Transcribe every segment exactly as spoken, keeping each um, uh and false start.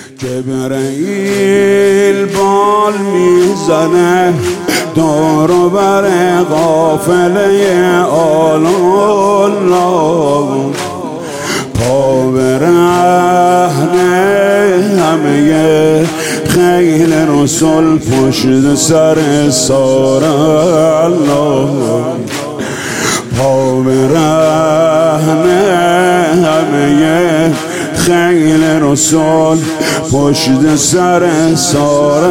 جبرئیل بال میزنه دور و بر قافله آل الله، پا برهنه همه خیل رسول پشت سر سار الله، پا برهنه همه خیل رسول پشت سر سار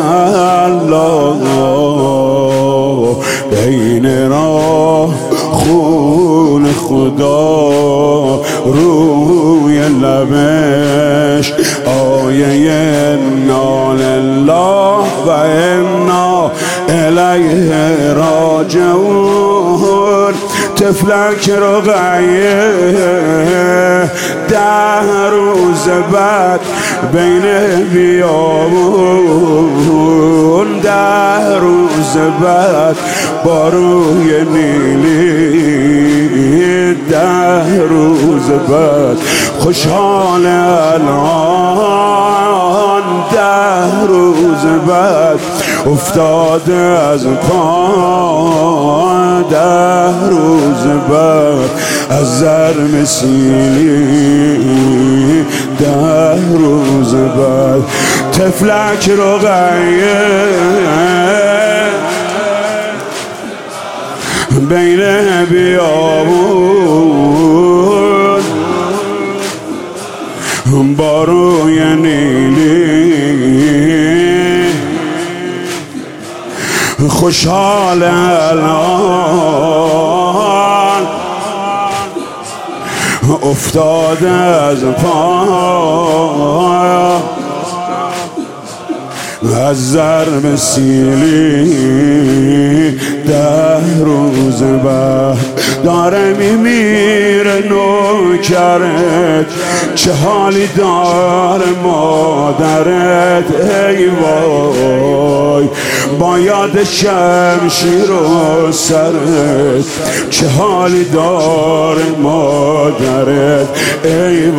الله، بین راه خون خدا روی لبش آیه انا لله و انا الیه راجعون. تفلک رقیه ده روز بعد بین بیابون، ده روز بعد با روی نیلی، ده روز بعد خوشحال الان، ده روز بعد افتاده از پا، ده روز بعد از زر مسیلی، ده روز بعد تفلک رقیه بین بیابون با روی نیلی، خوشحال الان افتاده از پا، از ضرب سیلی، ده روز بعد داره میمیره نوکرت، چه حالی داره مادرت ای وای، با یاد شمشیر و سرت، چه حالی داره مادرت ای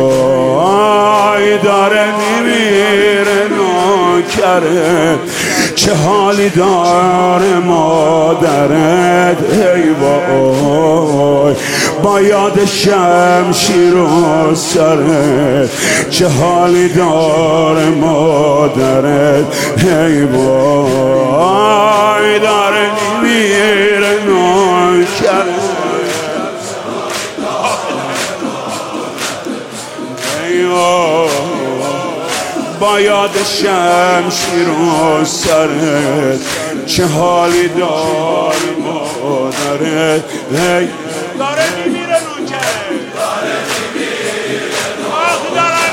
وای، داره میمیره نوکرت، چه حالی داره مادرت ای وای، با یاد شمشیر و سرت، چه حالی داره مادرت ای وای، داره میمیره نوکرت ای وای، با یاد شمشیر و سرت، چه حالی دار مادرت ای داره میمیره نوکره، داره میمیره آخ دارم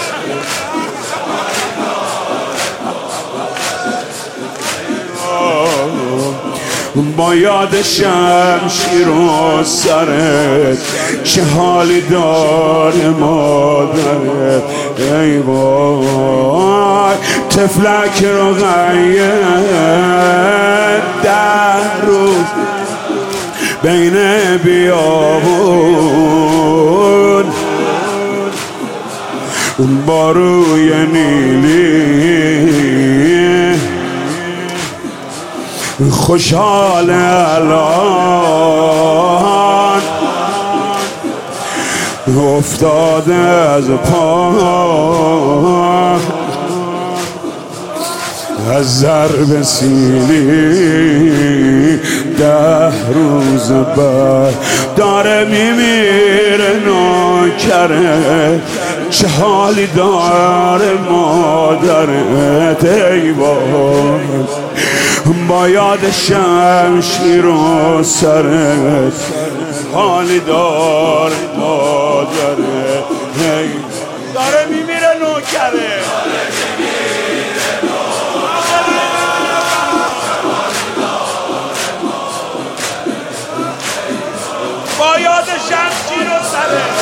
میمیره، با یاد شمشیر و سرت، چه حالی داره مادرت ای وای، تفلک رقیه ده روز بین بیابون با روی نیلی، خوشحال الان افتاده از پا، از ضرب سیلی، ده روز بعد داره میمیره نوکرت، چه حالی داره مادرت ای وای، با یاد شمشیر و سرت، حالی داره مادرت ای داره میمیره نوکره، با یاد شمشیر و سرت،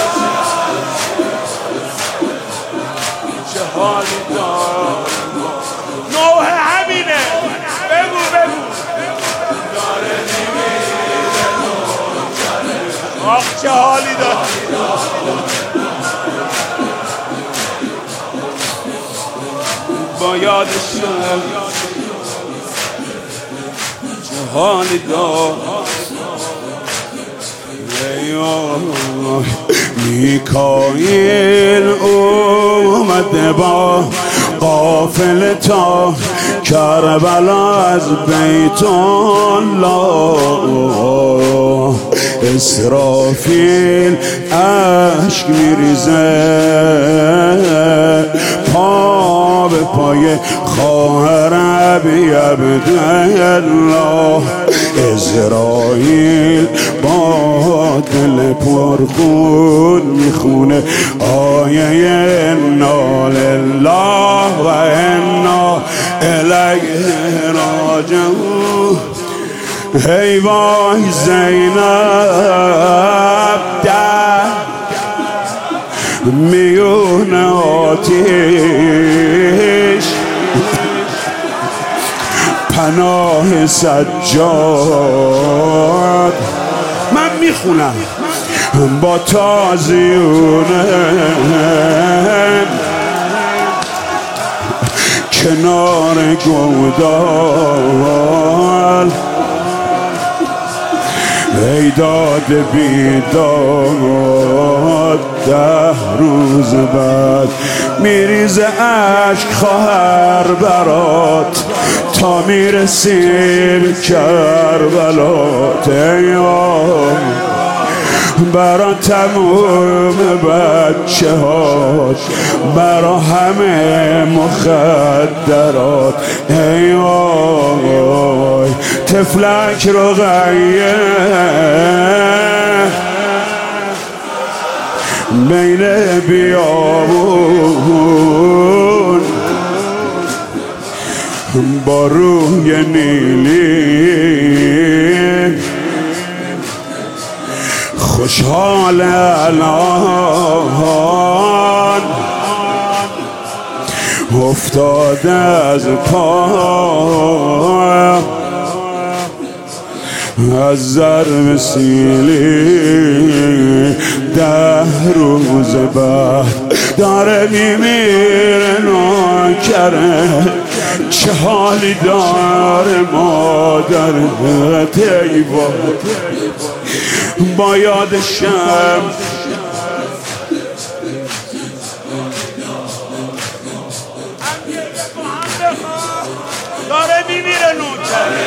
چه حالی داره نوح همینه، بگو بگو داره میمیره نوکرت، آخ چه حالی داره با یادشم چه حالی دار. میکائیل اومده با قافله تا کربلا از بیت الله. اسرافیل اشک میریزه پا به پای خواهر ابی عبدالله. اسرائیل با دل پرخون میخونه آیه انا لله و انا الیه راجعون. ای وای زینب در میون آتیش پناه سجاد. من میخونم با تازیونه کنار گودال. ای داد بیداد ده روز بعد میریزه عشق خواهر برات تا میرسیم کربلات. ای برا تموم بچه هات برا همه مخدرات. ای وای تفلک رو غیه بین بیابون با روی نیلی خوشحال الان افتاده از پا از ضرب سیلی. ده روز بعد داره میمیره ناکره چه حالی داره مادرت. ای وای با یادشم داره میمیره نوکره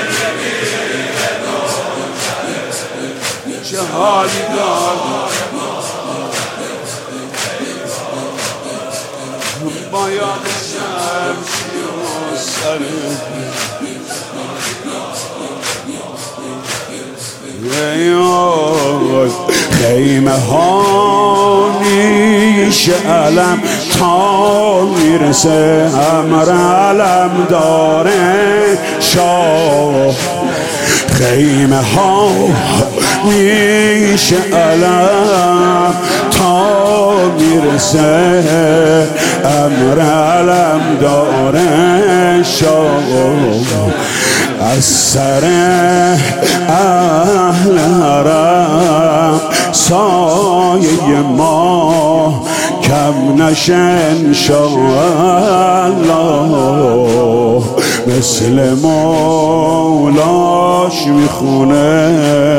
چه حالی دار. با یادشم سره خیمه ها میشه علم تا میرسه امر علم داره شاه. خیمه ها میشه علم تا میرسه امر علم داره شاه. از سر اهل حرم سایه ما کم نشه انشاءالله. مثل مولاش میخونه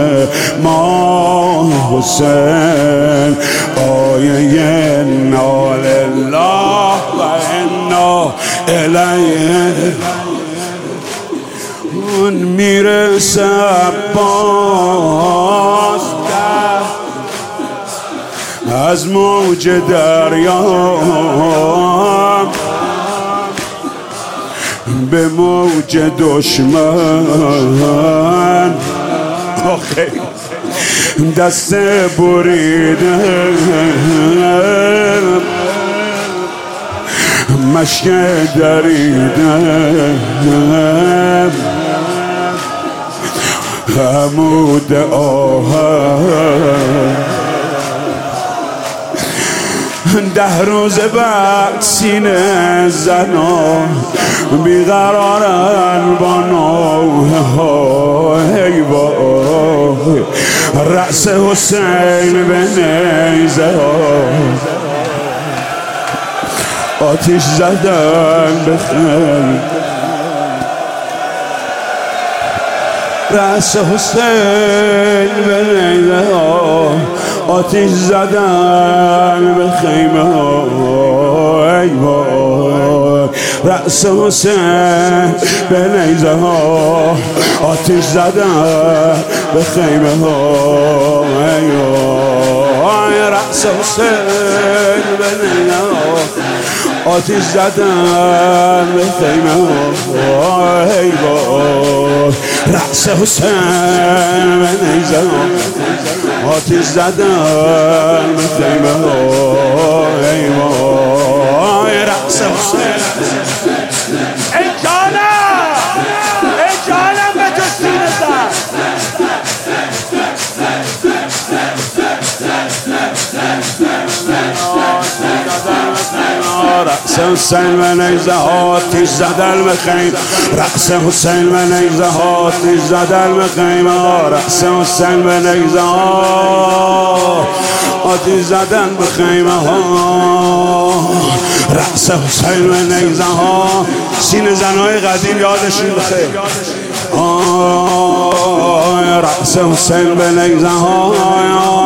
ما حسین آیه انا لله و انا الیه. اون میرسه عباس از موج دریا به موج دشمن آخه دست بریده مشک دریده عمود آهن. ده روز بعد سینه زنا بیقرارن با نوحه ها. ای وای رأس حسین به نیزه ها آتش زدن به خیمه رأس حسین به نیزه ها آتش زدن به خیمه ها ای وای رأس حسین به نیزه ها آتش زدن به خیمه ها ای وای رأس حسین به نیزه ها آتش زدن به خیمه ها ای وای رأس حسین به نیزه ها آتش زدن به خیمه ها ای وای رأس حسین ای جانم ای جانم به تو سینه زد رأس حسین و نیزه ها آتش زدن به خیمه رأس حسین و نیزه ها آتش زدن به خیمه رأس حسین و نیزه ها آتش زدن به خیمه ها رأس حسین و نیزه ها سینه زنهای قدیم یادشون بخیر رأس حسین به نیزه ها